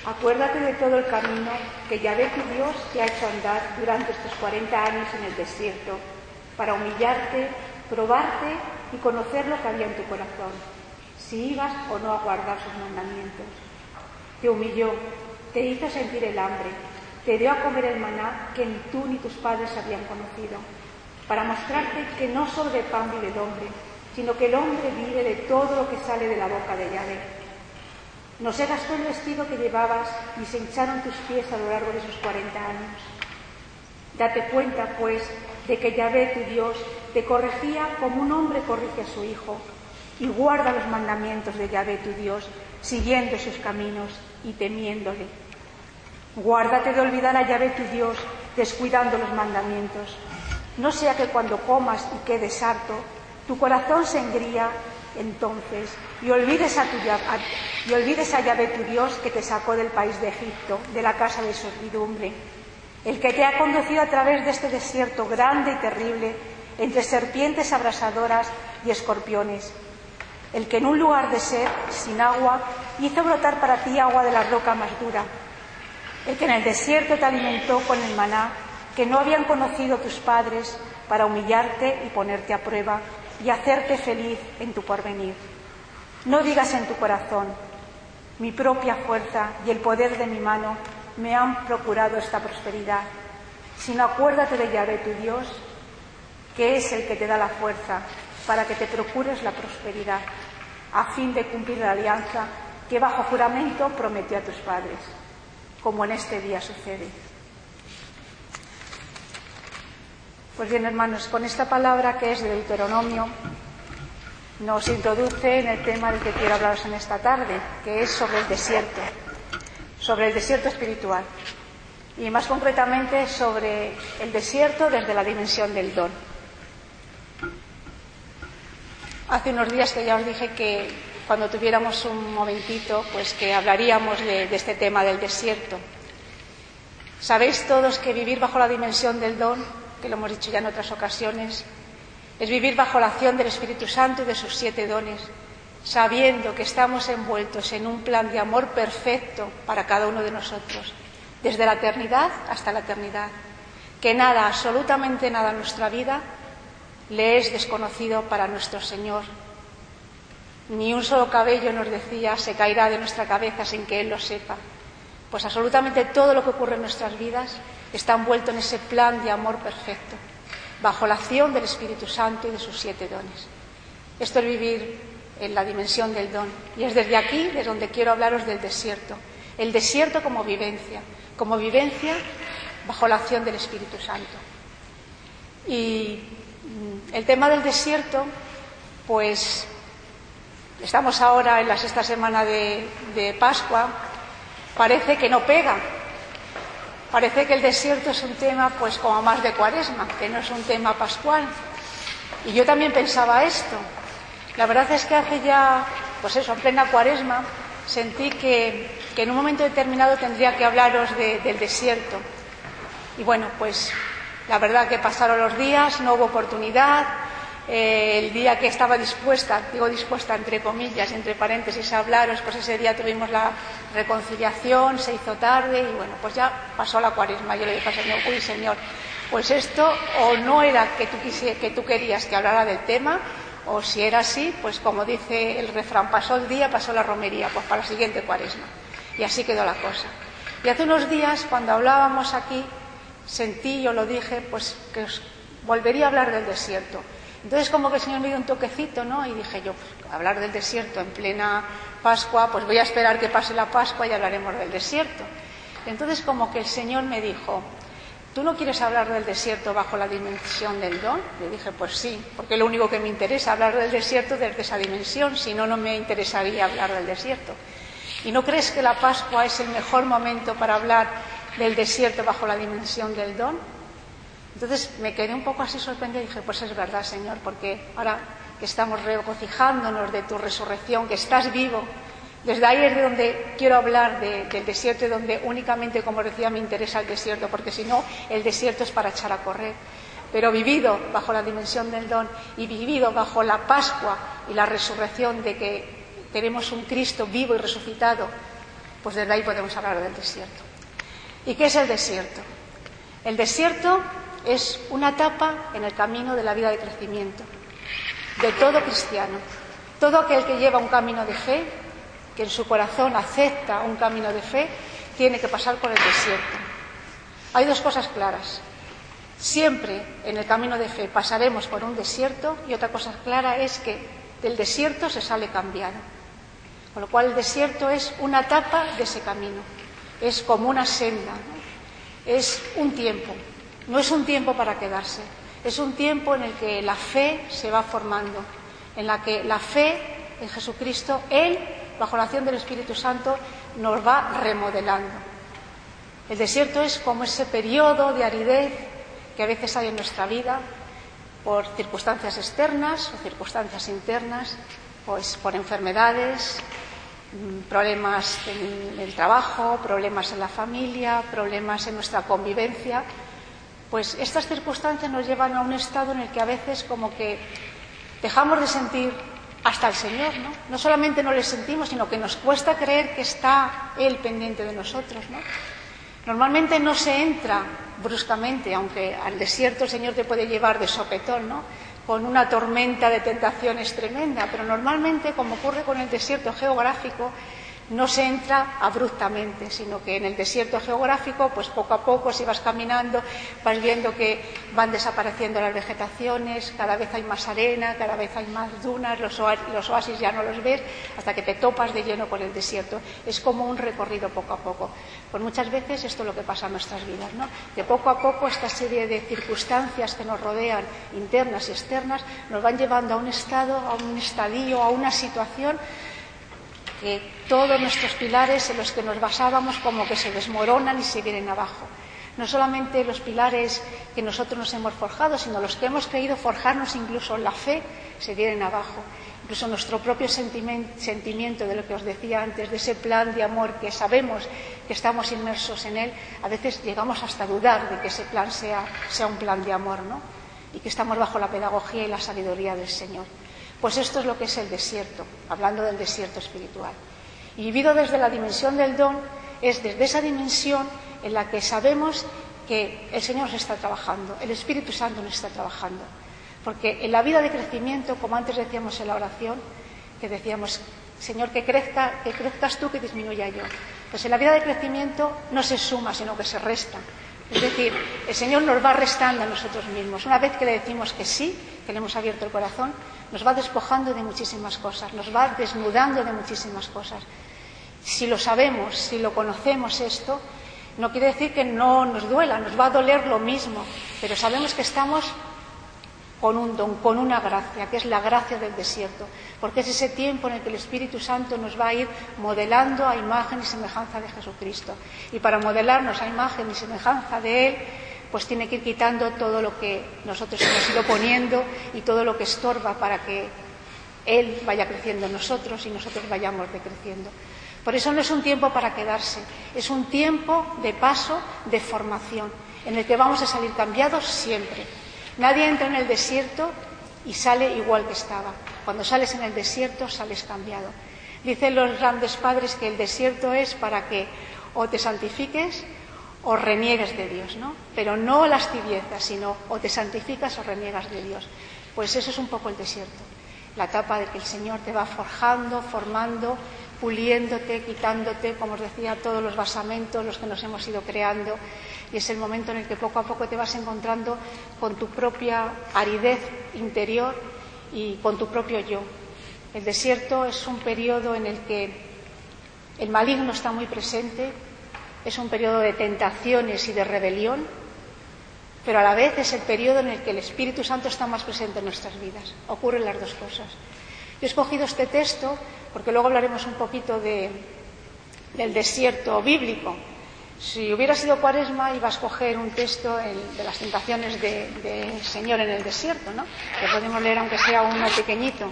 Acuérdate de todo el camino que Yahvé tu Dios te ha hecho andar durante estos 40 años en el desierto, para humillarte, probarte y conocer lo que había en tu corazón, si ibas o no a guardar sus mandamientos. Te humilló, te hizo sentir el hambre, te dio a comer el maná que ni tú ni tus padres habían conocido, para mostrarte que no solo de pan vive el hombre, sino que el hombre vive de todo lo que sale de la boca de Yahvé. No se gastó el vestido que llevabas, ni se hincharon tus pies a lo largo de esos 40 años. Date cuenta, pues, de que Yahvé, tu Dios, te corregía como un hombre corrige a su hijo, y guarda los mandamientos de Yahvé, tu Dios, siguiendo sus caminos y temiéndole. Guárdate de olvidar a Yahvé, tu Dios, descuidando los mandamientos. No sea que cuando comas y quedes harto, tu corazón se engría entonces y olvides a Yahvé, tu Dios, que te sacó del país de Egipto, de la casa de servidumbre, el que te ha conducido a través de este desierto grande y terrible, entre serpientes abrasadoras y escorpiones, el que en un lugar de sed, sin agua, hizo brotar para ti agua de la roca más dura, el que en el desierto te alimentó con el maná que no habían conocido tus padres, para humillarte y ponerte a prueba y hacerte feliz en tu porvenir. No digas en tu corazón: mi propia fuerza y el poder de mi mano me han procurado esta prosperidad, sino acuérdate de Yahvé, tu Dios, que es el que te da la fuerza para que te procures la prosperidad, a fin de cumplir la alianza que bajo juramento prometió a tus padres, como en este día sucede. Pues bien, hermanos, con esta palabra que es de Deuteronomio, nos introduce en el tema del que quiero hablaros en esta tarde, que es sobre el desierto espiritual, y más concretamente sobre el desierto desde la dimensión del don. Hace unos días que ya os dije que cuando tuviéramos un momentito, pues que hablaríamos de este tema del desierto. Sabéis todos que vivir bajo la dimensión del don, que lo hemos dicho ya en otras ocasiones, es vivir bajo la acción del Espíritu Santo y de sus 7 dones, sabiendo que estamos envueltos en un plan de amor perfecto para cada uno de nosotros, desde la eternidad hasta la eternidad, que nada, absolutamente nada en nuestra vida le es desconocido para nuestro Señor. Ni un solo cabello, nos decía, se caerá de nuestra cabeza sin que Él lo sepa. Pues absolutamente todo lo que ocurre en nuestras vidas está envuelto en ese plan de amor perfecto, bajo la acción del Espíritu Santo y de sus 7 dones. Esto es vivir en la dimensión del don. Y es desde aquí, desde donde quiero hablaros del desierto. El desierto como vivencia bajo la acción del Espíritu Santo. Y el tema del desierto, pues estamos ahora en la 6ª semana de Pascua, parece que no pega. Parece que el desierto es un tema pues como más de Cuaresma, que no es un tema pascual. Y yo también pensaba esto. La verdad es que hace ya, pues eso, en plena Cuaresma, sentí que en un momento determinado tendría que hablaros del desierto. Y bueno, pues la verdad que pasaron los días, no hubo oportunidad. El día que estaba dispuesta, digo dispuesta entre comillas, entre paréntesis, a hablaros, pues ese día tuvimos la reconciliación, se hizo tarde y bueno, pues ya pasó la Cuaresma. Yo le dije al Señor: uy, Señor, pues esto o no era que tú querías que hablara del tema, o si era así, pues como dice el refrán, pasó el día, pasó la romería, pues para la siguiente Cuaresma. Y así quedó la cosa. Y hace unos días, cuando hablábamos aquí, sentí, yo lo dije, pues que os volvería a hablar del desierto. Entonces como que el Señor me dio un toquecito, ¿no? Y dije yo, pues, hablar del desierto en plena Pascua, pues voy a esperar que pase la Pascua y hablaremos del desierto. Entonces como que el Señor me dijo: ¿tú no quieres hablar del desierto bajo la dimensión del don? Le dije: pues sí, porque lo único que me interesa es hablar del desierto desde esa dimensión, si no, no me interesaría hablar del desierto. ¿Y no crees que la Pascua es el mejor momento para hablar del desierto bajo la dimensión del don? Entonces me quedé un poco así sorprendida y dije: pues es verdad, Señor, porque ahora que estamos regocijándonos de tu resurrección, que estás vivo, desde ahí es de donde quiero hablar del desierto, y donde únicamente, como decía, me interesa el desierto, porque si no, el desierto es para echar a correr. Pero vivido bajo la dimensión del don y vivido bajo la Pascua y la resurrección, de que tenemos un Cristo vivo y resucitado, pues desde ahí podemos hablar del desierto. ¿Y qué es el desierto? El desierto es una etapa en el camino de la vida de crecimiento de todo cristiano. Todo aquel que lleva un camino de fe, que en su corazón acepta un camino de fe, tiene que pasar por el desierto. Hay dos cosas claras. Siempre en el camino de fe pasaremos por un desierto, y otra cosa clara es que del desierto se sale cambiado. Con lo cual el desierto es una etapa de ese camino. Es como una senda, ¿no? Es un tiempo. No es un tiempo para quedarse. Es un tiempo en el que la fe se va formando, en la que la fe en Jesucristo, Él, bajo la acción del Espíritu Santo, nos va remodelando. El desierto es como ese periodo de aridez que a veces hay en nuestra vida por circunstancias externas o circunstancias internas, pues por enfermedades, problemas en el trabajo, problemas en la familia, problemas en nuestra convivencia. Pues estas circunstancias nos llevan a un estado en el que a veces como que dejamos de sentir hasta el Señor, ¿no? No solamente no le sentimos, sino que nos cuesta creer que está Él pendiente de nosotros, ¿no? Normalmente no se entra bruscamente, aunque al desierto el Señor te puede llevar de sopetón, ¿no? Con una tormenta de tentaciones tremenda, pero normalmente, como ocurre con el desierto geográfico, no se entra abruptamente, sino que en el desierto geográfico, pues poco a poco, si vas caminando, vas viendo que van desapareciendo las vegetaciones, cada vez hay más arena, cada vez hay más dunas, los oasis ya no los ves, hasta que te topas de lleno con el desierto. Es como un recorrido poco a poco. Pues muchas veces esto es lo que pasa en nuestras vidas, ¿no? Que poco a poco esta serie de circunstancias que nos rodean, internas y externas, nos van llevando a un estado, a un estadio, a una situación que todos nuestros pilares en los que nos basábamos como que se desmoronan y se vienen abajo. No solamente los pilares que nosotros nos hemos forjado, sino los que hemos creído forjarnos incluso en la fe, se vienen abajo. Incluso nuestro propio sentimiento de lo que os decía antes, de ese plan de amor que sabemos que estamos inmersos en él, a veces llegamos hasta a dudar de que ese plan sea un plan de amor, ¿no? Y que estamos bajo la pedagogía y la sabiduría del Señor. Pues esto es lo que es el desierto, hablando del desierto espiritual. Y vivido desde la dimensión del don, es desde esa dimensión en la que sabemos que el Señor se está trabajando, el Espíritu Santo nos está trabajando. Porque en la vida de crecimiento, como antes decíamos en la oración, que decíamos, Señor, que crezcas tú, que disminuya yo. Pues en la vida de crecimiento no se suma, sino que se resta. Es decir, el Señor nos va restando a nosotros mismos. Una vez que le decimos que sí, que le hemos abierto el corazón, nos va despojando de muchísimas cosas, nos va desnudando de muchísimas cosas. Si lo sabemos, si lo conocemos esto, no quiere decir que no nos duela, nos va a doler lo mismo, pero sabemos que estamos con un don, con una gracia, que es la gracia del desierto, porque es ese tiempo en el que el Espíritu Santo nos va a ir modelando a imagen y semejanza de Jesucristo. Y para modelarnos a imagen y semejanza de Él, pues tiene que ir quitando todo lo que nosotros hemos ido poniendo y todo lo que estorba para que Él vaya creciendo en nosotros y nosotros vayamos decreciendo. Por eso no es un tiempo para quedarse, es un tiempo de paso, de formación, en el que vamos a salir cambiados siempre. Nadie entra en el desierto y sale igual que estaba. Cuando sales en el desierto, sales cambiado. Dicen los grandes padres que el desierto es para que o te santifiques o reniegues de Dios, ¿no? Pero no las tibiezas, sino o te santificas o reniegas de Dios. Pues eso es un poco el desierto. La etapa de que el Señor te va forjando, formando, puliéndote, quitándote, como os decía, todos los basamentos, los que nos hemos ido creando. Y es el momento en el que poco a poco te vas encontrando con tu propia aridez interior y con tu propio yo. El desierto es un periodo en el que el maligno está muy presente, es un periodo de tentaciones y de rebelión, pero a la vez es el periodo en el que el Espíritu Santo está más presente en nuestras vidas. Ocurren las dos cosas. Yo he escogido este texto porque luego hablaremos un poquito del desierto bíblico. Si hubiera sido Cuaresma, iba a escoger un texto de las tentaciones del Señor en el desierto, ¿no? Que podemos leer aunque sea uno pequeñito,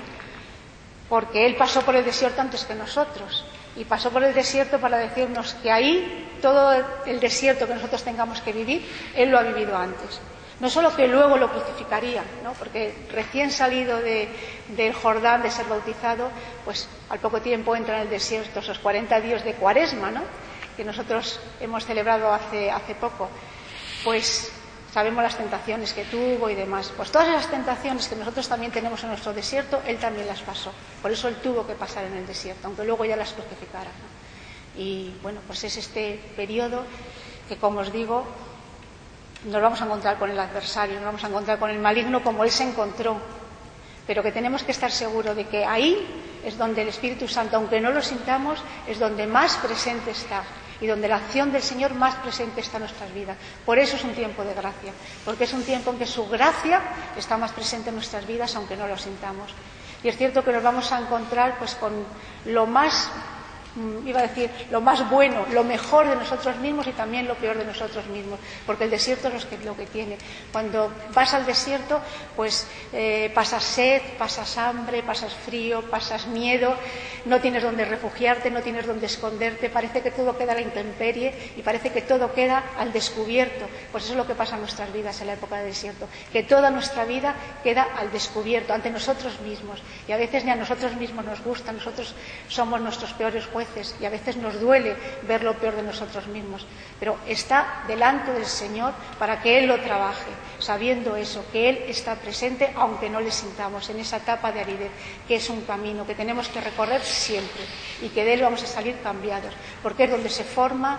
porque Él pasó por el desierto antes que nosotros, y pasó por el desierto para decirnos que ahí, todo el desierto que nosotros tengamos que vivir, Él lo ha vivido antes. No solo que luego lo crucificaría, ¿no? Porque recién salido del Jordán de ser bautizado, pues al poco tiempo entra en el desierto, esos 40 días de Cuaresma, ¿no? Que nosotros hemos celebrado hace poco. Pues sabemos las tentaciones que tuvo y demás. Pues todas esas tentaciones que nosotros también tenemos en nuestro desierto, él también las pasó. Por eso él tuvo que pasar en el desierto, aunque luego ya las crucificara, ¿no? Y bueno, pues es este periodo que, como os digo, nos vamos a encontrar con el adversario, nos vamos a encontrar con el maligno como él se encontró, pero que tenemos que estar seguros de que ahí es donde el Espíritu Santo, aunque no lo sintamos, es donde más presente está y donde la acción del Señor más presente está en nuestras vidas. Por eso es un tiempo de gracia, porque es un tiempo en que su gracia está más presente en nuestras vidas, aunque no lo sintamos. Y es cierto que nos vamos a encontrar pues con lo más, iba a decir, lo más bueno, lo mejor de nosotros mismos y también lo peor de nosotros mismos, porque el desierto es lo que tiene. Cuando vas al desierto, pues pasas sed, pasas hambre, pasas frío, pasas miedo, no tienes donde refugiarte, no tienes donde esconderte, parece que todo queda a la intemperie y parece que todo queda al descubierto. Pues eso es lo que pasa en nuestras vidas en la época del desierto, que toda nuestra vida queda al descubierto, ante nosotros mismos, y a veces ni a nosotros mismos nos gusta, nosotros somos nuestros peores jueces y a veces nos duele ver lo peor de nosotros mismos, pero está delante del Señor para que Él lo trabaje, sabiendo eso, que Él está presente aunque no le sintamos en esa etapa de aridez, que es un camino que tenemos que recorrer siempre y que de él vamos a salir cambiados, porque es donde se forma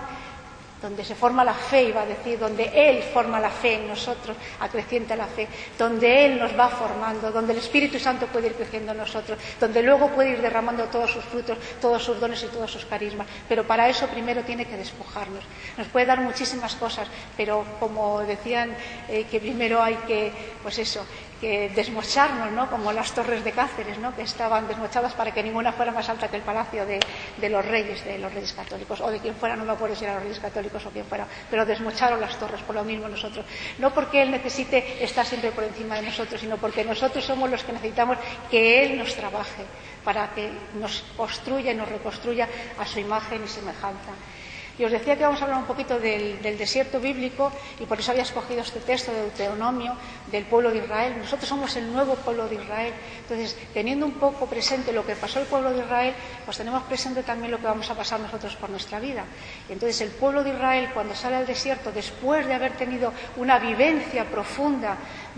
la fe, iba a decir, donde Él forma la fe en nosotros, acrecienta la fe, donde Él nos va formando, donde el Espíritu Santo puede ir creciendo en nosotros, donde luego puede ir derramando todos sus frutos, todos sus dones y todos sus carismas. Pero para eso primero tiene que despojarnos. Nos puede dar muchísimas cosas, pero como decían, que primero hay que, pues eso, que desmocharnos, ¿no? Como las torres de Cáceres, ¿no? Que estaban desmochadas para que ninguna fuera más alta que el palacio de los reyes católicos, o de quien fuera, no me acuerdo si eran los reyes católicos o quien fuera, pero desmocharon las torres, por lo mismo nosotros. No porque Él necesite estar siempre por encima de nosotros, sino porque nosotros somos los que necesitamos que Él nos trabaje, para que nos construya y nos reconstruya a su imagen y semejanza. Y os decía que vamos a hablar un poquito del desierto bíblico, y por eso había escogido este texto de Deuteronomio, del pueblo de Israel. Nosotros somos el nuevo pueblo de Israel. Entonces, teniendo un poco presente lo que pasó el pueblo de Israel, pues tenemos presente también lo que vamos a pasar nosotros por nuestra vida. Y entonces el pueblo de Israel, cuando sale al desierto, después de haber tenido una vivencia profunda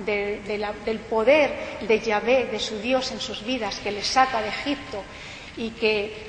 del poder de Yahvé, de su Dios en sus vidas, que les saca de Egipto y que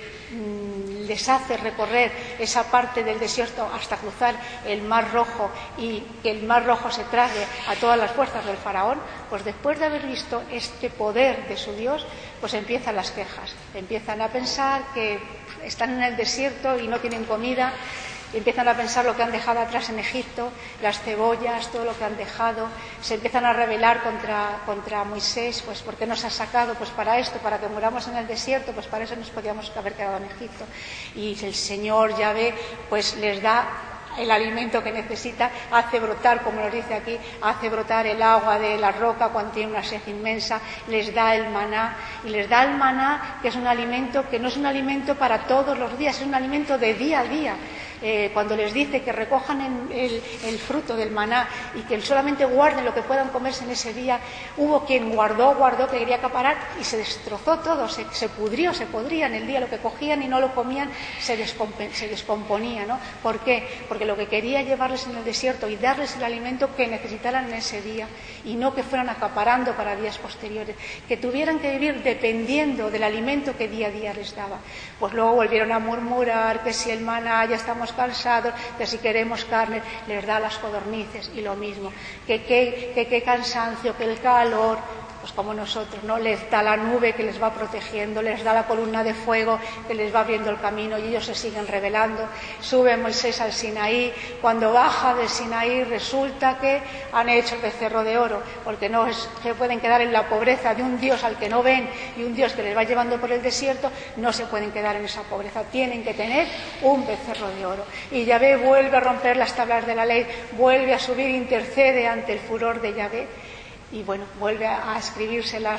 les hace recorrer esa parte del desierto hasta cruzar el Mar Rojo y que el Mar Rojo se trague a todas las fuerzas del faraón, pues después de haber visto este poder de su Dios, pues empiezan las quejas, empiezan a pensar que están en el desierto y no tienen comida. Empiezan a pensar lo que han dejado atrás en Egipto, las cebollas, todo lo que han dejado. Se empiezan a rebelar contra Moisés, pues ¿por qué nos ha sacado? Pues para esto, para que muramos en el desierto, pues para eso nos podíamos haber quedado en Egipto. Y el Señor Yahvé pues les da el alimento que necesita, hace brotar, como nos dice aquí, hace brotar el agua de la roca cuando tiene una sed inmensa, les da el maná, y les da el maná, que es un alimento que no es un alimento para todos los días, es un alimento de día a día. Cuando les dice que recojan el fruto del maná y que solamente guarden lo que puedan comerse en ese día, hubo quien guardó, que quería acaparar y se destrozó todo, se pudrió, se podría en el día, lo que cogían y no lo comían se descomponía, ¿no? ¿Por qué? Porque lo que quería llevarles en el desierto y darles el alimento que necesitaran en ese día y no que fueran acaparando para días posteriores, que tuvieran que vivir dependiendo del alimento que día a día les daba. Pues luego volvieron a murmurar que si el maná, ya estamos cansados, que si queremos carne, les da las codornices y lo mismo, que qué cansancio, que el calor, pues como nosotros, ¿no? Les da la nube que les va protegiendo, les da la columna de fuego que les va abriendo el camino y ellos se siguen rebelando. Sube Moisés al Sinaí, cuando baja del Sinaí resulta que han hecho el becerro de oro, porque no se pueden quedar en la pobreza de un Dios al que no ven y un Dios que les va llevando por el desierto, no se pueden quedar en esa pobreza, tienen que tener un becerro de oro. Y Yahvé vuelve a romper las tablas de la ley, vuelve a subir, intercede ante el furor de Yahvé. Y bueno, vuelve a escribirse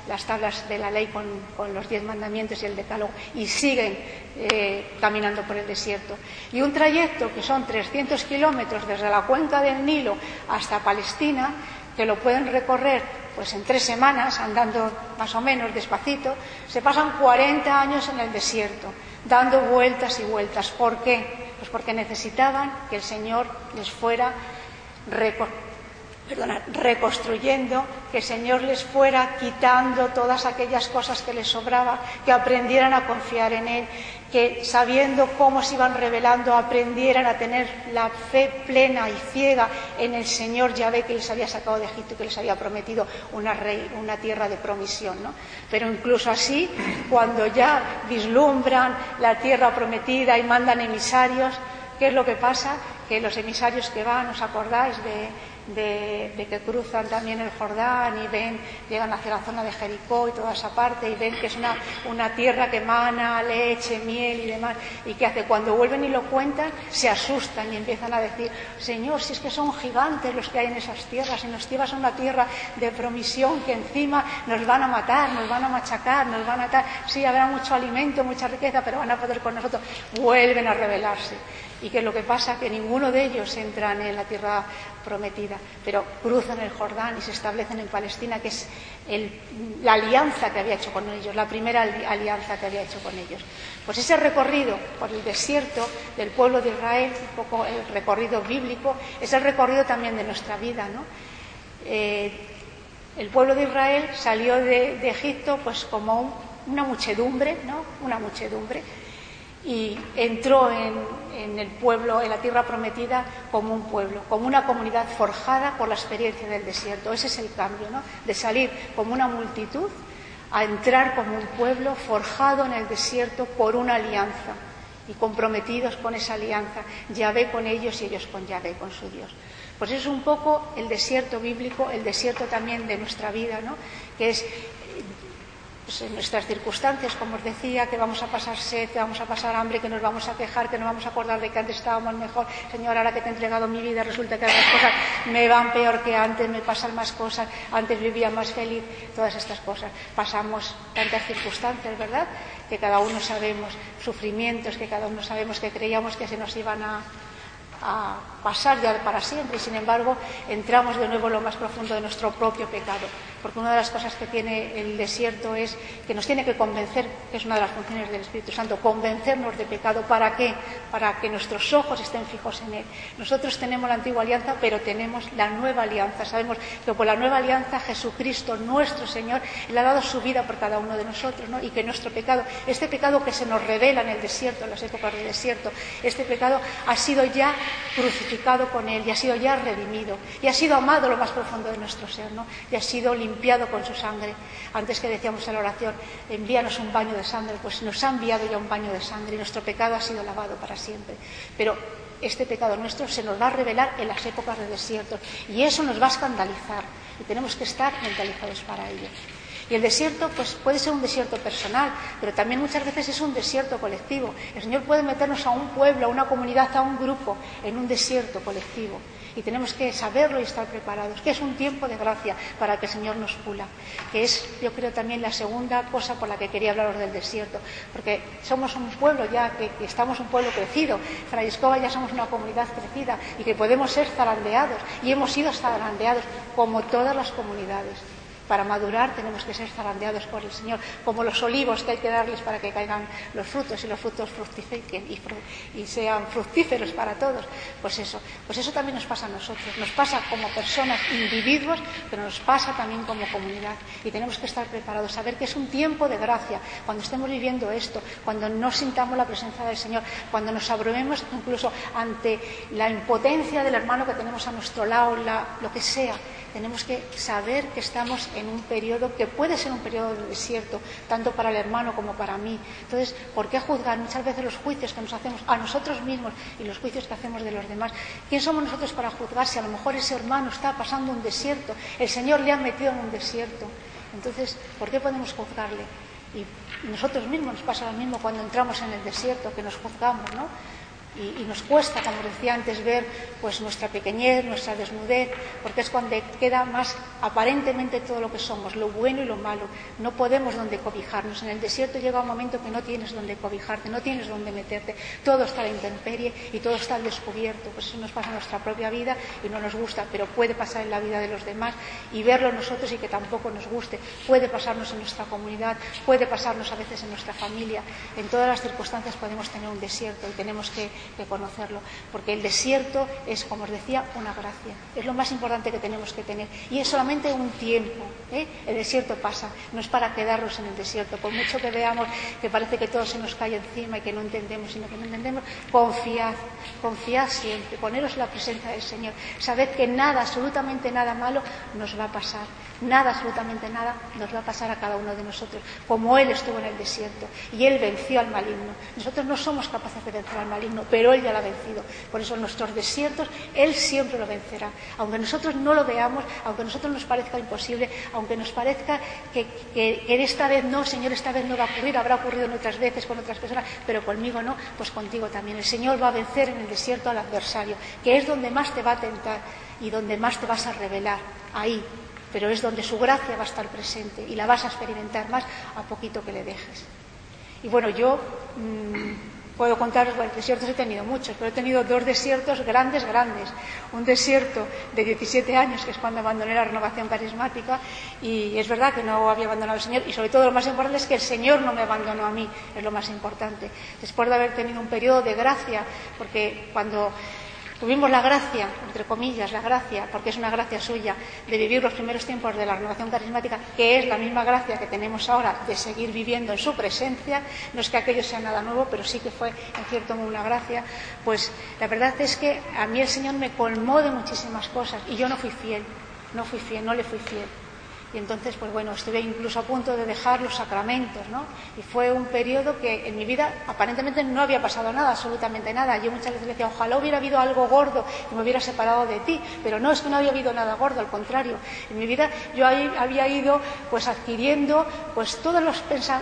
las tablas de la ley con los 10 mandamientos y el decálogo, y siguen caminando por el desierto. Y un trayecto que son 300 kilómetros desde la cuenca del Nilo hasta Palestina, que lo pueden recorrer pues en 3 semanas, andando más o menos despacito, se pasan 40 años en el desierto, dando vueltas y vueltas. ¿Por qué? Pues porque necesitaban que el Señor les fuera reconstruyendo, que el Señor les fuera quitando todas aquellas cosas que les sobraba, que aprendieran a confiar en Él, que sabiendo cómo se iban revelando aprendieran a tener la fe plena y ciega en el Señor Yahvé, que les había sacado de Egipto y que les había prometido una tierra de promisión, ¿no? Pero incluso así, cuando ya vislumbran la tierra prometida y mandan emisarios, ¿qué es lo que pasa? Que los emisarios que van, ¿os acordáis de que cruzan también el Jordán y llegan hacia la zona de Jericó y toda esa parte, y ven que es una tierra que emana leche, miel y demás, y que hace cuando vuelven y lo cuentan, se asustan y empiezan a decir: Señor, si es que son gigantes los que hay en esas tierras, y nos llevas a una tierra de promisión que encima nos van a matar, nos van a machacar, nos van a atar, sí, habrá mucho alimento, mucha riqueza, pero van a poder con nosotros. Vuelven a rebelarse. ¿Y qué es lo que pasa? Que ninguno de ellos entran en la tierra prometida, pero cruzan el Jordán y se establecen en Palestina, que es la alianza que había hecho con ellos, la primera alianza que había hecho con ellos. Pues ese recorrido por el desierto del pueblo de Israel, un poco el recorrido bíblico, es el recorrido también de nuestra vida, ¿no? El pueblo de Israel salió de Egipto pues como una muchedumbre, ¿no? Una muchedumbre. Y entró en el pueblo, en la tierra prometida, como un pueblo, como una comunidad forjada por la experiencia del desierto. Ese es el cambio, ¿no? De salir como una multitud a entrar como un pueblo forjado en el desierto por una alianza y comprometidos con esa alianza, Yahvé con ellos y ellos con Yahvé, con su Dios. Pues eso es un poco el desierto bíblico, el desierto también de nuestra vida, ¿no? Que es pues en nuestras circunstancias, como os decía, que vamos a pasar sed, que vamos a pasar hambre, que nos vamos a quejar, que nos vamos a acordar de que antes estábamos mejor. Señor, ahora que te he entregado mi vida, resulta que las cosas me van peor que antes, me pasan más cosas, antes vivía más feliz, todas estas cosas. Pasamos tantas circunstancias, ¿verdad?, que cada uno sabemos, sufrimientos que cada uno sabemos que creíamos que se nos iban a pasar ya para siempre, y sin embargo entramos de nuevo en lo más profundo de nuestro propio pecado, porque una de las cosas que tiene el desierto es que nos tiene que convencer, que es una de las funciones del Espíritu Santo, convencernos de pecado. ¿Para qué? Para que nuestros ojos estén fijos en Él. Nosotros tenemos la antigua alianza, pero tenemos la nueva alianza. Sabemos que por la nueva alianza Jesucristo, nuestro Señor, Él ha dado su vida por cada uno de nosotros, ¿no? Y que nuestro pecado, este pecado que se nos revela en el desierto, en las épocas del desierto, este pecado ha sido ya crucificado con Él, y ha sido ya redimido, y ha sido amado lo más profundo de nuestro ser, ¿no? Y ha sido limpiado con su sangre. Antes que decíamos en la oración, envíanos un baño de sangre, pues nos ha enviado ya un baño de sangre, y nuestro pecado ha sido lavado para siempre. Pero este pecado nuestro se nos va a revelar en las épocas de desierto, y eso nos va a escandalizar, y tenemos que estar mentalizados para ello. Y el desierto pues puede ser un desierto personal, pero también muchas veces es un desierto colectivo. El Señor puede meternos a un pueblo, a una comunidad, a un grupo, en un desierto colectivo. Y tenemos que saberlo y estar preparados, que es un tiempo de gracia para que el Señor nos pula. Que es, yo creo, también la segunda cosa por la que quería hablaros del desierto. Porque somos un pueblo ya, que estamos un pueblo crecido. Fray Escoba ya somos una comunidad crecida y que podemos ser zarandeados. Y hemos sido zarandeados como todas las comunidades. Para madurar tenemos que ser zarandeados por el Señor, como los olivos que hay que darles para que caigan los frutos y los frutos fructifiquen y sean fructíferos para todos. Pues eso también nos pasa a nosotros, nos pasa como personas, individuos, pero nos pasa también como comunidad, y tenemos que estar preparados, saber que es un tiempo de gracia, cuando estemos viviendo esto, cuando no sintamos la presencia del Señor, cuando nos abrumemos incluso ante la impotencia del hermano que tenemos a nuestro lado, lo que sea. Tenemos que saber que estamos en un periodo que puede ser un periodo de desierto, tanto para el hermano como para mí. Entonces, ¿por qué juzgar muchas veces los juicios que nos hacemos a nosotros mismos y los juicios que hacemos de los demás? ¿Quién somos nosotros para juzgar si a lo mejor ese hermano está pasando un desierto? El Señor le ha metido en un desierto. Entonces, ¿por qué podemos juzgarle? Y nosotros mismos nos pasa lo mismo cuando entramos en el desierto, que nos juzgamos, ¿no? Y nos cuesta, como decía antes, ver pues nuestra pequeñez, nuestra desnudez, porque es cuando queda más aparentemente todo lo que somos, lo bueno y lo malo. No podemos donde cobijarnos. En el desierto llega un momento que no tienes donde cobijarte, no tienes donde meterte. Todo está a la intemperie y todo está al descubierto. Pues eso nos pasa en nuestra propia vida y no nos gusta, pero puede pasar en la vida de los demás y verlo nosotros y que tampoco nos guste. Puede pasarnos en nuestra comunidad, puede pasarnos a veces en nuestra familia. En todas las circunstancias podemos tener un desierto y tenemos que conocerlo, porque el desierto es, como os decía, una gracia, es lo más importante que tenemos que tener, y es solamente un tiempo, el desierto pasa, no es para quedarnos en el desierto, por mucho que veamos que parece que todo se nos cae encima y que no entendemos, sino que no entendemos, confiad siempre, poneros en la presencia del Señor, sabed que nada, absolutamente nada malo nos va a pasar, nada, absolutamente nada nos va a pasar a cada uno de nosotros, como Él estuvo en el desierto y Él venció al maligno. Nosotros no somos capaces de vencer al maligno, pero Él ya lo ha vencido. Por eso en nuestros desiertos Él siempre lo vencerá, aunque nosotros no lo veamos, aunque a nosotros nos parezca imposible, aunque nos parezca que esta vez no, Señor, esta vez no va a ocurrir, habrá ocurrido en otras veces con otras personas, pero conmigo no, pues contigo también. El Señor va a vencer en el desierto al adversario, que es donde más te va a tentar y donde más te vas a rebelar, ahí, pero es donde su gracia va a estar presente y la vas a experimentar más a poquito que le dejes. Y bueno, yo puedo contaros, bueno, desiertos he tenido muchos, pero he tenido 2 desiertos grandes. Un desierto de 17 años, que es cuando abandoné la renovación carismática, y es verdad que no había abandonado al Señor, y sobre todo lo más importante es que el Señor no me abandonó a mí, es lo más importante. Después de haber tenido un periodo de gracia, porque cuando tuvimos la gracia, entre comillas, la gracia, porque es una gracia suya, de vivir los primeros tiempos de la renovación carismática, que es la misma gracia que tenemos ahora de seguir viviendo en su presencia, no es que aquello sea nada nuevo, pero sí que fue en cierto modo una gracia, pues la verdad es que a mí el Señor me colmó de muchísimas cosas y yo no le fui fiel. Y entonces, pues bueno, estuve incluso a punto de dejar los sacramentos, ¿no? Y fue un periodo que en mi vida aparentemente no había pasado nada, absolutamente nada. Yo muchas veces decía, ojalá hubiera habido algo gordo y me hubiera separado de ti, pero no, es que no había habido nada gordo, al contrario. En mi vida yo había ido pues adquiriendo pues todos los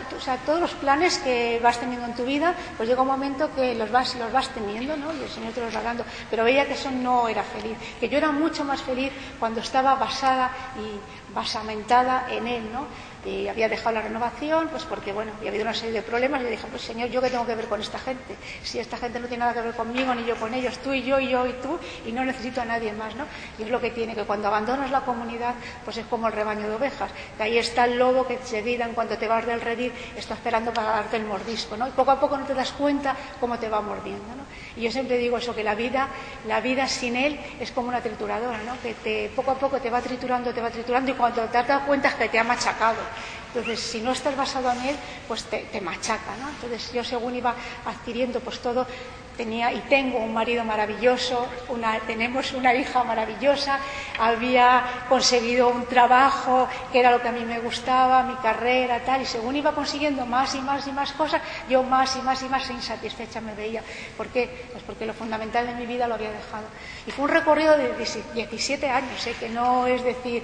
planes que vas teniendo en tu vida, pues llega un momento que los vas teniendo, ¿no? Y el Señor te los va dando. Pero veía que eso no era feliz, que yo era mucho más feliz cuando estaba basada y basamentada en Él, ¿no? Y había dejado la renovación, pues porque, bueno, había habido una serie de problemas, y yo dije, pues Señor, ¿yo qué tengo que ver con esta gente? Si esta gente no tiene nada que ver conmigo, ni yo con ellos, tú y yo y yo y tú, y no necesito a nadie más, ¿no? Y es lo que tiene, que cuando abandonas la comunidad, pues es como el rebaño de ovejas, que ahí está el lobo que enseguida, en cuanto te vas del redil, está esperando para darte el mordisco, ¿no? Y poco a poco no te das cuenta cómo te va mordiendo, ¿no? Y yo siempre digo eso, que la vida sin Él es como una trituradora, ¿no? Que poco a poco te va triturando, y cuando te das cuenta es que te ha machacado. Entonces, si no estás basado en Él, pues te machaca, ¿no? Entonces, yo según iba adquiriendo pues todo, tenía y tengo un marido maravilloso, tenemos una hija maravillosa, había conseguido un trabajo que era lo que a mí me gustaba, mi carrera, tal, y según iba consiguiendo más y más cosas, yo más y más insatisfecha me veía. ¿Por qué? Pues porque lo fundamental de mi vida lo había dejado. Y fue un recorrido de 17 años, que no es decir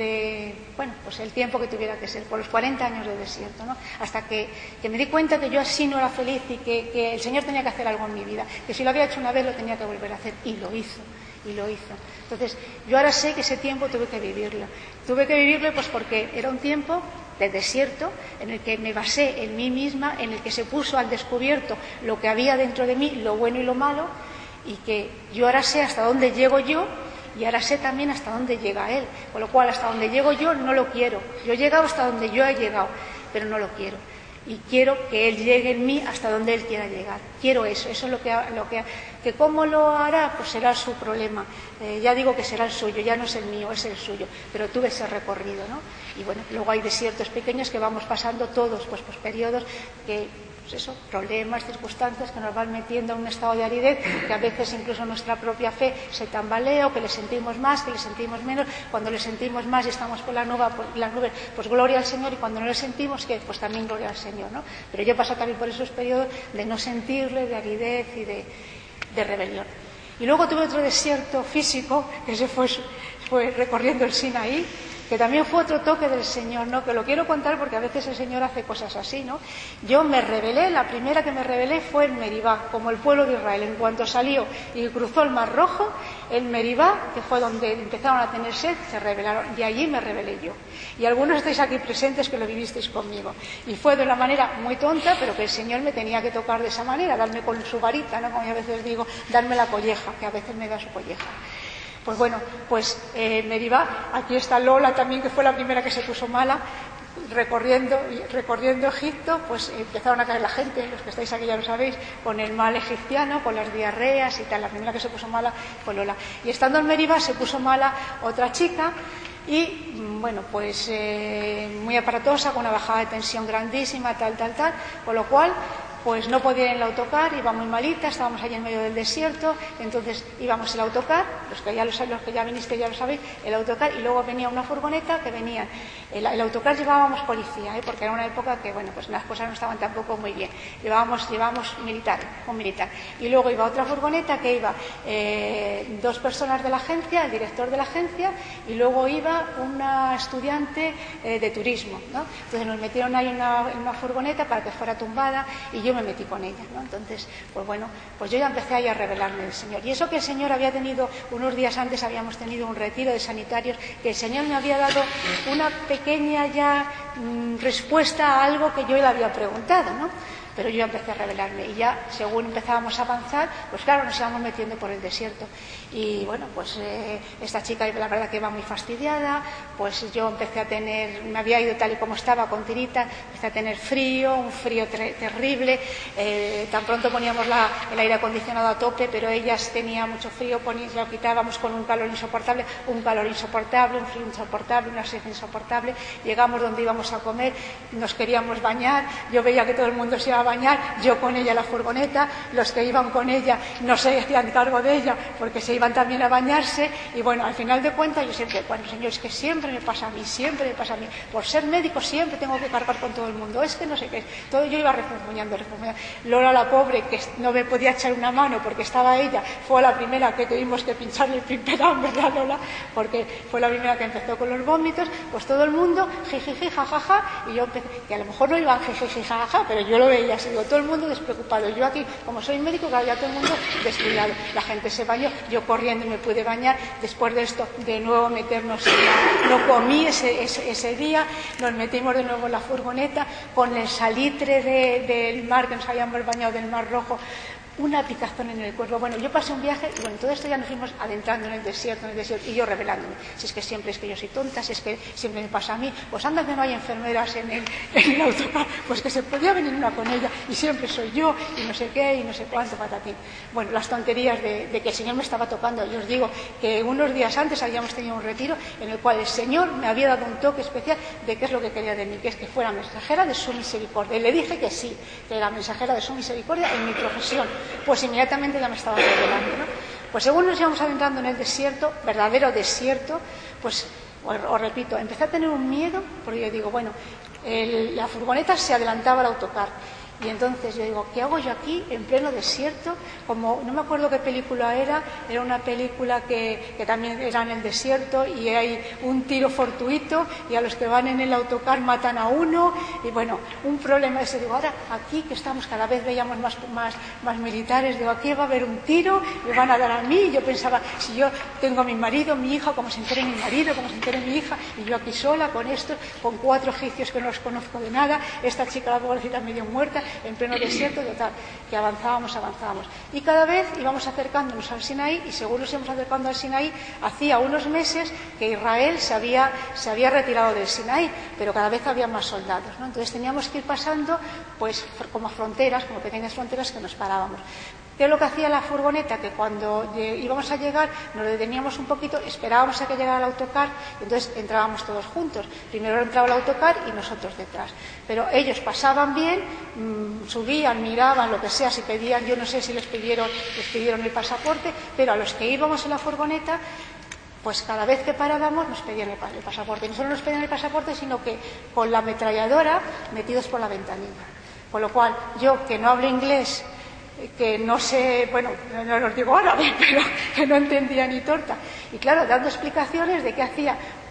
pues el tiempo que tuviera que ser, por los 40 años de desierto, ¿no? Hasta que me di cuenta que yo así no era feliz y que el Señor tenía que hacer algo en mi vida, que si lo había hecho una vez lo tenía que volver a hacer, y lo hizo. Entonces, yo ahora sé que ese tiempo tuve que vivirlo pues porque era un tiempo de desierto en el que me basé en mí misma, en el que se puso al descubierto lo que había dentro de mí, lo bueno y lo malo, y que yo ahora sé hasta dónde llego yo, y ahora sé también hasta dónde llega Él, con lo cual hasta donde llego yo no lo quiero. Yo he llegado hasta donde yo he llegado, pero no lo quiero. Y quiero que Él llegue en mí hasta donde Él quiera llegar. Quiero eso es lo que cómo lo hará, pues será su problema. Ya digo que será el suyo, ya no es el mío, es el suyo. Pero tuve ese recorrido, ¿no? Y bueno, luego hay desiertos pequeños que vamos pasando todos, pues periodos que, pues eso, problemas, circunstancias que nos van metiendo en un estado de aridez, que a veces incluso nuestra propia fe se tambalea, o que le sentimos más, que le sentimos menos. Cuando le sentimos más y estamos por las nubes, pues gloria al Señor, y cuando no le sentimos, que pues también gloria al Señor, ¿no? Pero yo he pasado también por esos periodos de no sentirle, de aridez y de rebelión. Y luego tuve otro desierto físico, que se fue recorriendo el Sinaí, que también fue otro toque del Señor, ¿no? Que lo quiero contar porque a veces el Señor hace cosas así, ¿no? Yo me rebelé, la primera que me rebelé fue en Meribá, como el pueblo de Israel. En cuanto salió y cruzó el Mar Rojo, en Meribá, que fue donde empezaron a tener sed, se rebelaron, y allí me rebelé yo. Y algunos estáis aquí presentes que lo vivisteis conmigo. Y fue de una manera muy tonta, pero que el Señor me tenía que tocar de esa manera, darme con su varita, ¿no? Como yo a veces digo, darme la colleja, que a veces me da su colleja. Pues bueno, pues Meribá, aquí está Lola también, que fue la primera que se puso mala, recorriendo Egipto, pues empezaron a caer la gente, los que estáis aquí ya lo sabéis, con el mal egipciano, con las diarreas y tal. La primera que se puso mala fue Lola. Y estando en Meribá se puso mala otra chica y, bueno, pues muy aparatosa, con una bajada de tensión grandísima, tal, con lo cual pues no podía ir en el autocar, iba muy malita, estábamos allí en medio del desierto, entonces íbamos en el autocar, los que ya viniste ya lo sabéis, el autocar, y luego venía una furgoneta que venía, el autocar llevábamos policía, porque era una época que, bueno, pues las cosas no estaban tampoco muy bien, llevábamos un militar, y luego iba otra furgoneta que iba dos personas de la agencia, el director de la agencia, y luego iba una estudiante de turismo, ¿no? Entonces nos metieron ahí en una furgoneta para que fuera tumbada, y yo me metí con ella, ¿no? Entonces, pues bueno, pues yo ya empecé ahí a revelarme del Señor. Y eso que el Señor había tenido, unos días antes habíamos tenido un retiro de sanitarios, que el Señor me había dado una pequeña ya respuesta a algo que yo le había preguntado, ¿no? Pero yo empecé a revelarme y ya, según empezábamos a avanzar, pues claro, nos íbamos metiendo por el desierto. Y bueno, pues esta chica, la verdad que iba muy fastidiada, pues yo empecé a tener, me había ido tal y como estaba, con tirita, empecé a tener frío, un frío terrible, tan pronto poníamos el aire acondicionado a tope, pero ellas tenían mucho frío, lo quitábamos con un calor insoportable, un frío insoportable, una sed insoportable. Llegamos donde íbamos a comer, nos queríamos bañar, yo veía que todo el mundo se iba a bañar, yo con ella en la furgoneta, los que iban con ella no se hacían cargo de ella porque se iban también a bañarse, y bueno, al final de cuentas yo siempre, bueno, Señor, es que siempre me pasa a mí, por ser médico siempre tengo que cargar con todo el mundo, es que no sé qué es, todo. Yo iba refunfuñando. Lola, la pobre, que no me podía echar una mano porque estaba ella, fue la primera que tuvimos que pincharle el pimperán, ¿verdad, Lola? Porque fue la primera que empezó con los vómitos, pues todo el mundo, jijiji, jajaja, y yo empecé, que a lo mejor no iban jijiji, jajaja, pero yo lo veía así, digo, todo el mundo despreocupado, yo aquí, como soy médico, claro, ya todo el mundo descuidado, la gente se bañó, yo corriendo me pude bañar, después de esto, de nuevo meternos no comí ese día, nos metimos de nuevo en la furgoneta, con el salitre del mar, que nos habíamos bañado del Mar Rojo, una picazón en el cuerpo. Bueno, yo pasé un viaje y bueno, todo esto ya nos fuimos adentrando en el desierto, y yo revelándome. Si es que siempre es que yo soy tonta, si es que siempre me pasa a mí, pues anda que no hay enfermeras en el autocar, pues que se podía venir una con ella y siempre soy yo y no sé qué y no sé cuánto, patatín. Bueno, las tonterías de que el Señor me estaba tocando. Yo os digo que unos días antes habíamos tenido un retiro en el cual el Señor me había dado un toque especial de qué es lo que quería de mí, que es que fuera mensajera de su misericordia. Y le dije que sí, que era mensajera de su misericordia en mi profesión. Pues inmediatamente ya me estaba revelando, ¿no? Pues según nos íbamos adentrando en el desierto, verdadero desierto, pues os repito, empecé a tener un miedo, porque yo digo, bueno, la furgoneta se adelantaba al autocar. Y entonces yo digo, ¿qué hago yo aquí en pleno desierto? Como no me acuerdo qué película era una película que también era en el desierto y hay un tiro fortuito y a los que van en el autocar matan a uno y bueno, un problema ese. Digo, ahora aquí que estamos, cada vez veíamos más militares, digo, aquí va a haber un tiro, me van a dar a mí. Y yo pensaba, si yo tengo a mi marido, mi hija, como se entere mi marido, como se entere mi hija, y yo aquí sola con esto, con 4 egipcios que no los conozco de nada, esta chica, la pobrecita, medio muerta, en pleno desierto, total, que avanzábamos. Y cada vez íbamos acercándonos al Sinaí, y según nos íbamos acercando al Sinaí, hacía unos meses que Israel se había retirado del Sinaí, pero cada vez había más soldados, ¿no? Entonces teníamos que ir pasando, pues, como fronteras, como pequeñas fronteras que nos parábamos. ¿Qué es lo que hacía la furgoneta? Que cuando íbamos a llegar nos deteníamos un poquito, esperábamos a que llegara el autocar y entonces entrábamos todos juntos. Primero entraba el autocar y nosotros detrás. Pero ellos pasaban bien, subían, miraban, lo que sea, si pedían, yo no sé si les pidieron el pasaporte, pero a los que íbamos en la furgoneta, pues cada vez que parábamos nos pedían el pasaporte. Y no solo nos pedían el pasaporte, sino que con la ametralladora metidos por la ventanilla. Con lo cual, yo que no hablo inglés, que no sé, bueno, no os digo árabe, pero que no entendía ni torta. Y claro, dando explicaciones de qué hacía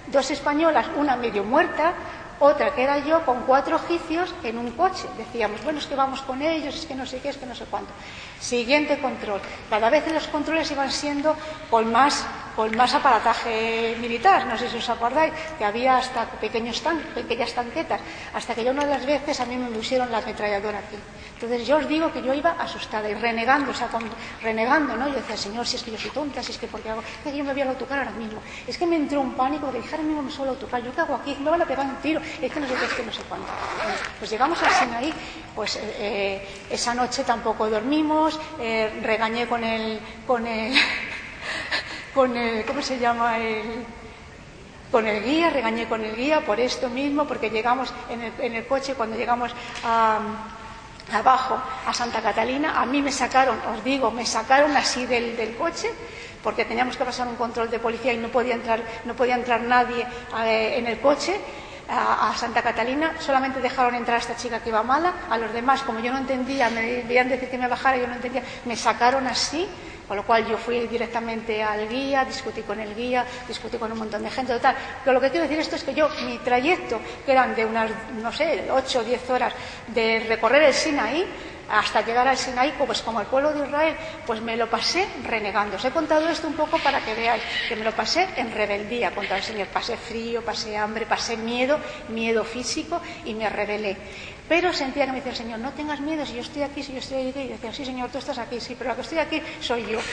2 españolas, una medio muerta, otra que era yo, con 4 egipcios en un coche. Decíamos, bueno, es que vamos con ellos, es que no sé qué, es que no sé cuánto. Siguiente control. Cada vez los controles iban siendo con más aparataje militar. No sé si os acordáis, que había hasta pequeñas tanquetas. Hasta que yo una de las veces a mí me pusieron la ametralladora aquí. Entonces yo os digo que yo iba asustada y renegando, renegando, ¿no? Yo decía, Señor, si es que yo soy tonta, si es que porque hago... Es que yo me voy al autocar ahora mismo. Es que me entró un pánico de dije, ahora mismo me suelo autocar. ¿Yo qué hago aquí? Me van a pegar un tiro. Es que no sé qué, es que no sé cuánto. Bueno, pues llegamos al Sinaí, pues esa noche tampoco dormimos, regañé con el ¿cómo se llama? Con el guía, regañé con el guía por esto mismo, porque llegamos en el coche, cuando llegamos abajo a Santa Catalina, a mí me sacaron, os digo, me sacaron así del coche, porque teníamos que pasar un control de policía y no podía entrar nadie en el coche. A Santa Catalina solamente dejaron entrar a esta chica que iba mala, a los demás, como yo no entendía, me veían decir que me bajara, yo no entendía, me sacaron así, con lo cual yo fui directamente al guía, discutí con el guía, discutí con un montón de gente, total. Pero lo que quiero decir esto es que yo, mi trayecto, que eran de unas, no sé, 8 o 10 horas de recorrer el Sinaí, hasta llegar al Sinaí, pues como el pueblo de Israel, pues me lo pasé renegando. Os he contado esto un poco para que veáis que me lo pasé en rebeldía contra el Señor. Pasé frío, pasé hambre, pasé miedo físico y me rebelé. Pero sentía que me decía el Señor, no tengas miedo, si yo estoy aquí, si yo estoy aquí. Y decía, sí, Señor, tú estás aquí, sí, pero la que estoy aquí soy yo.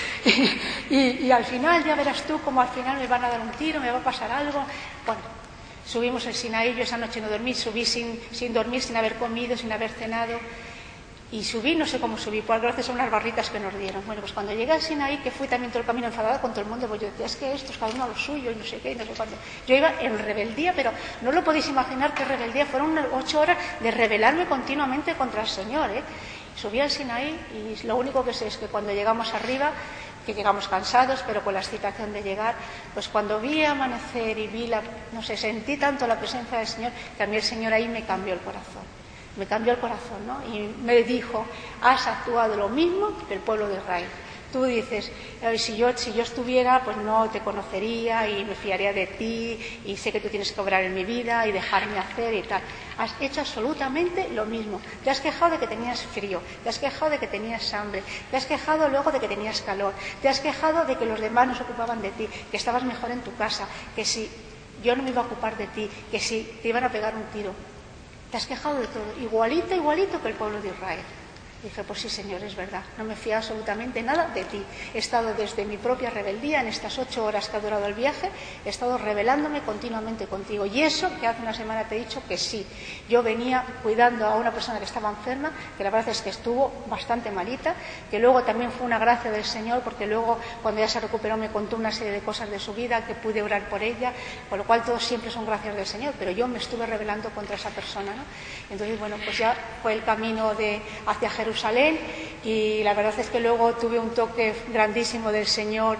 Y al final, ya verás tú cómo al final me van a dar un tiro, me va a pasar algo. Bueno, subimos el Sinaí, yo esa noche no dormí, subí sin dormir, sin haber comido, sin haber cenado. Y subí, no sé cómo subí, por gracias a unas barritas que nos dieron. Bueno, pues cuando llegué al Sinaí, que fui también todo el camino enfadada con todo el mundo, pues yo decía, es que estos, cada uno a lo suyo, y no sé qué, y no sé cuándo. Yo iba en rebeldía, pero no lo podéis imaginar qué rebeldía. Fueron unas 8 horas de rebelarme continuamente contra el Señor, ¿eh? Subí al Sinaí y lo único que sé es que cuando llegamos arriba, que llegamos cansados, pero con la excitación de llegar, pues cuando vi amanecer y vi no sé, sentí tanto la presencia del Señor, que a mí el Señor ahí me cambió el corazón. Me cambió el corazón, ¿no? Y me dijo, has actuado lo mismo que el pueblo de Israel. Tú dices, si yo estuviera, pues no te conocería y me fiaría de ti y sé que tú tienes que obrar en mi vida y dejarme hacer y tal. Has hecho absolutamente lo mismo. Te has quejado de que tenías frío, te has quejado de que tenías hambre, te has quejado luego de que tenías calor, te has quejado de que los demás no se ocupaban de ti, que estabas mejor en tu casa, que si yo no me iba a ocupar de ti, que si te iban a pegar un tiro. Te has quejado de todo, igualito que el pueblo de Israel. Dije, pues sí, Señor, es verdad, no me fío absolutamente nada de ti. He estado desde mi propia rebeldía, en estas 8 horas que ha durado el viaje, he estado rebelándome continuamente contigo. Y eso, que hace una semana te he dicho que sí. Yo venía cuidando a una persona que estaba enferma, que la verdad es que estuvo bastante malita, que luego también fue una gracia del Señor, porque luego, cuando ya se recuperó, me contó una serie de cosas de su vida, que pude orar por ella, con lo cual todos siempre son gracias del Señor, pero yo me estuve rebelando contra esa persona, ¿no? Entonces, bueno, pues ya fue el camino hacia Jerusalén, y la verdad es que luego tuve un toque grandísimo del Señor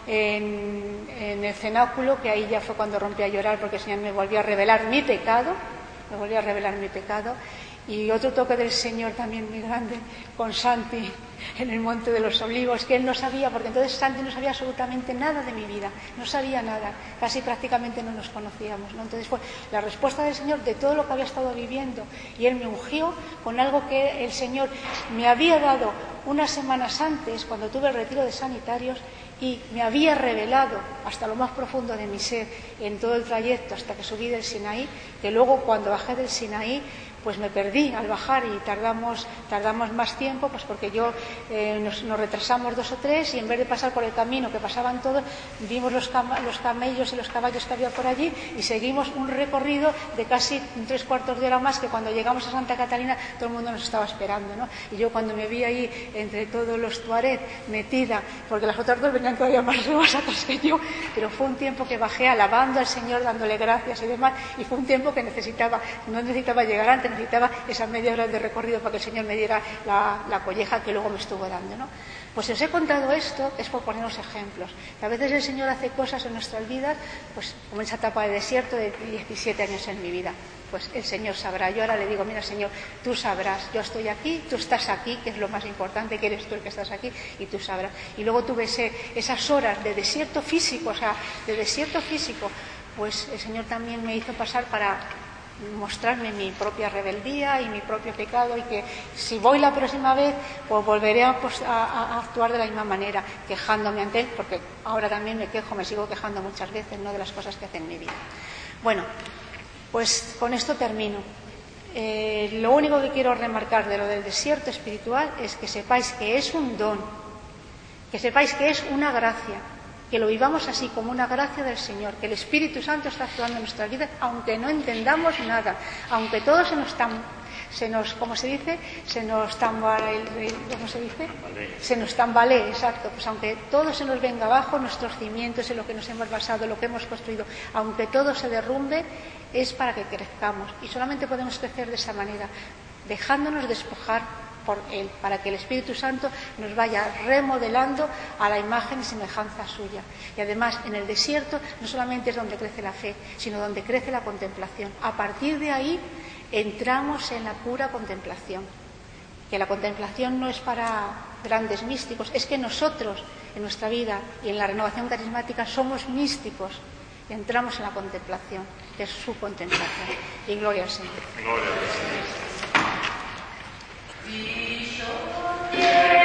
en el cenáculo, que ahí ya fue cuando rompí a llorar, porque el Señor me volvió a revelar mi pecado, y otro toque del Señor también muy grande con Santi en el Monte de los Olivos, que él no sabía, porque entonces Santi no sabía absolutamente nada de mi vida, no sabía nada, casi prácticamente no nos conocíamos, ¿no? Entonces fue la respuesta del Señor de todo lo que había estado viviendo, y él me ungió con algo que el Señor me había dado unas semanas antes, cuando tuve el retiro de sanitarios, y me había revelado hasta lo más profundo de mi ser en todo el trayecto hasta que subí del Sinaí, que luego cuando bajé del Sinaí pues me perdí al bajar y tardamos más tiempo, pues porque nos retrasamos 2 o 3, y en vez de pasar por el camino que pasaban todos, vimos los camellos y los caballos que había por allí, y seguimos un recorrido de casi 3/4 de hora más, que cuando llegamos a Santa Catalina todo el mundo nos estaba esperando, ¿no? Y yo, cuando me vi ahí entre todos los tuareg metida, porque las otras 2 venían todavía más nuevas atrás que yo, pero fue un tiempo que bajé alabando al Señor, dándole gracias y demás, y fue un tiempo que no necesitaba llegar antes, necesitaba esa media hora de recorrido para que el Señor me diera la colleja que luego me estuvo dando, ¿no? Pues si os he contado esto es por poneros ejemplos, que a veces el Señor hace cosas en nuestras vidas, pues como en esa etapa de desierto de 17 años en mi vida, pues el Señor sabrá. Yo ahora le digo, mira, Señor, tú sabrás, yo estoy aquí, tú estás aquí, que es lo más importante, que eres tú el que estás aquí, y tú sabrás. Y luego tuve esas horas de desierto físico, pues el Señor también me hizo pasar para mostrarme mi propia rebeldía y mi propio pecado, y que si voy la próxima vez, pues volveré a actuar de la misma manera, quejándome ante Él, porque ahora también me sigo quejando muchas veces, ¿no?, de las cosas que hace en mi vida. Bueno, pues con esto termino. Lo único que quiero remarcar de lo del desierto espiritual es que sepáis que es un don, que sepáis que es una gracia, que lo vivamos así, como una gracia del Señor, que el Espíritu Santo está actuando en nuestras vidas, aunque no entendamos nada, aunque todo se nos tambalee, exacto, pues aunque todo se nos venga abajo, nuestros cimientos, en lo que nos hemos basado, lo que hemos construido, aunque todo se derrumbe, es para que crezcamos, y solamente podemos crecer de esa manera, dejándonos despojar por Él, para que el Espíritu Santo nos vaya remodelando a la imagen y semejanza suya. Y además, en el desierto no solamente es donde crece la fe, sino donde crece la contemplación. A partir de ahí entramos en la pura contemplación, que la contemplación no es para grandes místicos, es que nosotros en nuestra vida y en la renovación carismática somos místicos y entramos en la contemplación, que es su contemplación. Y gloria al Señor. Gloria al Señor.